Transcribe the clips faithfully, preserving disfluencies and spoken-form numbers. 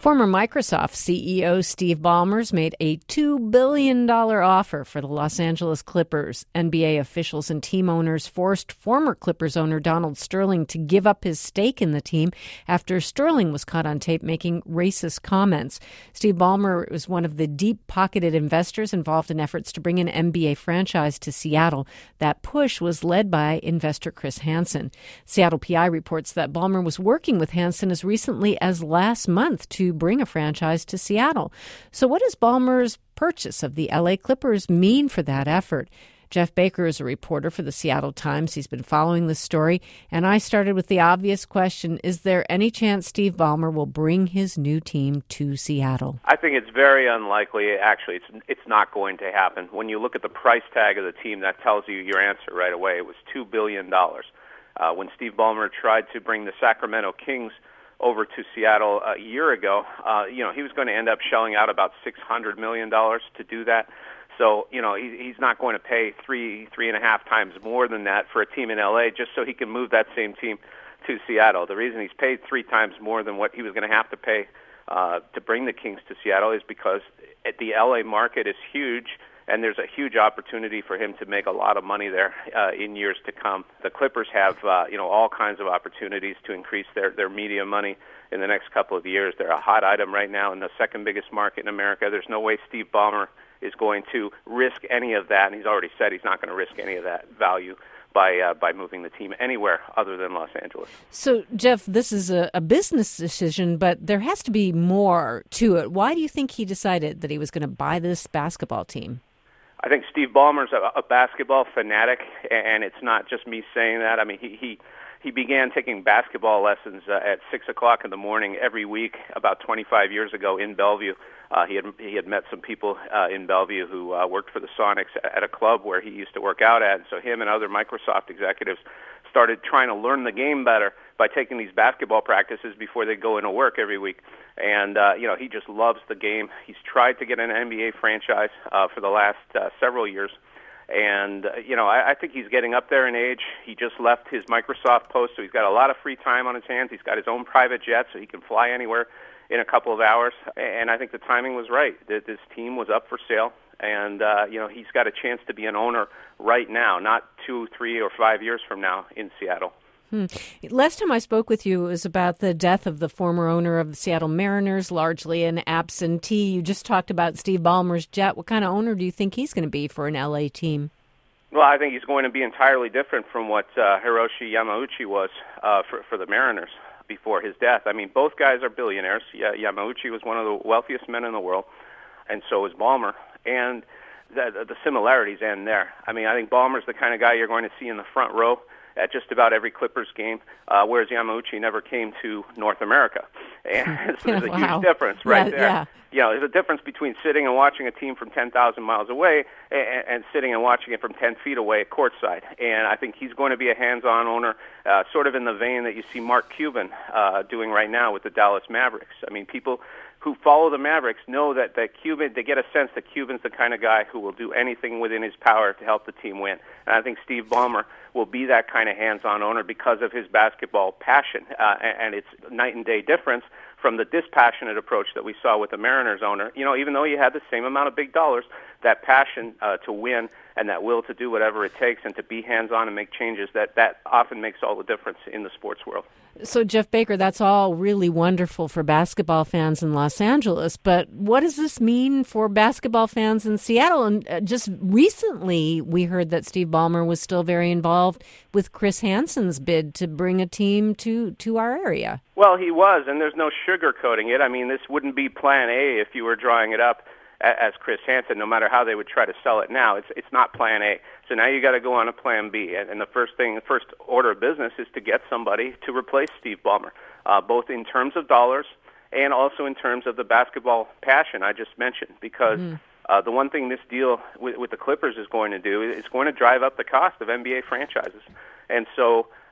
Former Microsoft C E O Steve Ballmer's made a two billion dollars offer for the Los Angeles Clippers. N B A officials and team owners forced former Clippers owner Donald Sterling to give up his stake in the team after Sterling was caught on tape making racist comments. Steve Ballmer was one of the deep-pocketed investors involved in efforts to bring an N B A franchise to Seattle. That push was led by investor Chris Hansen. Seattle P I reports that Ballmer was working with Hansen as recently as last month to bring a franchise to Seattle. So what does Ballmer's purchase of the L A Clippers mean for that effort? Jeff Baker is a reporter for the Seattle Times. He's been following this story, and I started with the obvious question: is there any chance Steve Ballmer will bring his new team to Seattle? I think it's very unlikely. Actually, it's it's not going to happen. When you look at the price tag of the team, that tells you your answer right away. It was two billion dollars. Uh, when Steve Ballmer tried to bring the Sacramento Kings over to Seattle a year ago, uh, you know, he was going to end up shelling out about six hundred million dollars to do that. So, you know, he, he's not going to pay three, three and a half times more than that for a team in L A just so he can move that same team to Seattle. The reason he's paid three times more than what he was going to have to pay uh, to bring the Kings to Seattle is because the L A market is huge, and there's a huge opportunity for him to make a lot of money there uh, in years to come. The Clippers have, uh, you know, all kinds of opportunities to increase their, their media money in the next couple of years. They're a hot item right now in the second biggest market in America. There's no way Steve Ballmer is going to risk any of that, and he's already said he's not going to risk any of that value by uh, by moving the team anywhere other than Los Angeles. So, Jeff, this is a, a business decision, but there has to be more to it. Why do you think he decided that he was going to buy this basketball team? I think Steve Ballmer's a, a basketball fanatic, and it's not just me saying that. I mean, he he, he began taking basketball lessons uh, at six o'clock in the morning every week about twenty-five years ago in Bellevue. Uh, he had he had met some people uh, in Bellevue who uh, worked for the Sonics at a club where he used to work out at. And so him and other Microsoft executives started trying to learn the game better by taking these basketball practices before they go into work every week. And, uh, you know, he just loves the game. He's tried to get an N B A franchise uh, for the last uh, several years. And, uh, you know, I, I think he's getting up there in age. He just left his Microsoft post, so he's got a lot of free time on his hands. He's got his own private jet, so he can fly anywhere in a couple of hours. And I think the timing was right. This team was up for sale. And, uh, you know, he's got a chance to be an owner right now, not two, three, or five years from now in Seattle. Hmm. Last time I spoke with you, it was about the death of the former owner of the Seattle Mariners, largely an absentee. You just talked about Steve Ballmer's jet. What kind of owner do you think he's going to be for an L A team? Well, I think he's going to be entirely different from what uh, Hiroshi Yamauchi was uh, for, for the Mariners before his death. I mean, both guys are billionaires. Yamauchi was one of the wealthiest men in the world, and so was Ballmer. And the, the similarities end there. I mean, I think Ballmer's the kind of guy you're going to see in the front row at just about every Clippers game, uh, whereas Yamauchi never came to North America. And so there's a wow. huge difference right yeah, there. Yeah. You know, there's a difference between sitting and watching a team from ten thousand miles away and, and sitting and watching it from ten feet away at courtside. And I think he's going to be a hands-on owner, uh, sort of in the vein that you see Mark Cuban uh, doing right now with the Dallas Mavericks. I mean, people who follow the Mavericks know that, that Cuban, they get a sense that Cuban's the kind of guy who will do anything within his power to help the team win. And I think Steve Ballmer will be that kind of hands-on owner because of his basketball passion. Uh, and, and it's night and day difference from the dispassionate approach that we saw with the Mariners owner. You know, even though he had the same amount of big dollars, that passion uh, to win and that will to do whatever it takes and to be hands-on and make changes, that, that often makes all the difference in the sports world. So, Jeff Baker, that's all really wonderful for basketball fans in Los Angeles, but what does this mean for basketball fans in Seattle? And uh, just recently, we heard that Steve Ballmer was still very involved with Chris Hansen's bid to bring a team to, to our area. Well, he was, and there's no sugarcoating it. I mean, this wouldn't be plan A if you were drawing it up as Chris Hansen, no matter how they would try to sell it now. It's it's not plan A. So now you got to go on a plan B. And, and the first thing, the first order of business is to get somebody to replace Steve Ballmer, uh, both in terms of dollars and also in terms of the basketball passion I just mentioned. Because mm. uh, the one thing this deal with, with the Clippers is going to do is it's going to drive up the cost of N B A franchises. And so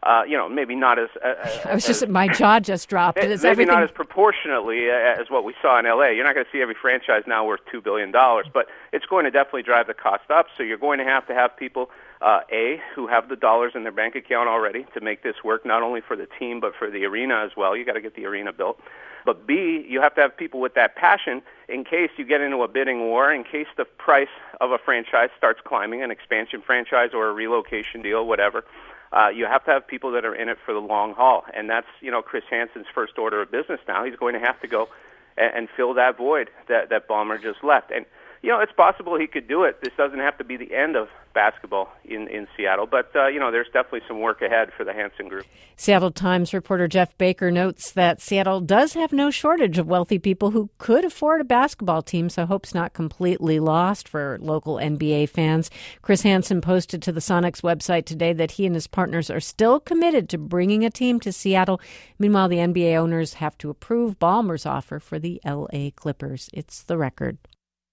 Uh, you know, maybe not as. Uh, I was as, just my jaw just dropped. Maybe It's everything... not as proportionately as what we saw in L A. You're not going to see every franchise now worth two billion dollars, but it's going to definitely drive the cost up. So you're going to have to have people, uh, A, who have the dollars in their bank account already to make this work, not only for the team but for the arena as well. You got to get the arena built. But B, you have to have people with that passion in case you get into a bidding war, in case the price of a franchise starts climbing, an expansion franchise or a relocation deal, whatever. Uh, you have to have people that are in it for the long haul, and that's, you know, Chris Hansen's first order of business now. He's going to have to go and, and fill that void that, that Ballmer just left. And, you know, it's possible he could do it. This doesn't have to be the end of basketball in, in Seattle, but, uh, you know, there's definitely some work ahead for the Hansen Group. Seattle Times reporter Jeff Baker notes that Seattle does have no shortage of wealthy people who could afford a basketball team, so hope's not completely lost for local N B A fans. Chris Hansen posted to the Sonics website today that he and his partners are still committed to bringing a team to Seattle. Meanwhile, the N B A owners have to approve Ballmer's offer for the L A Clippers. It's The Record.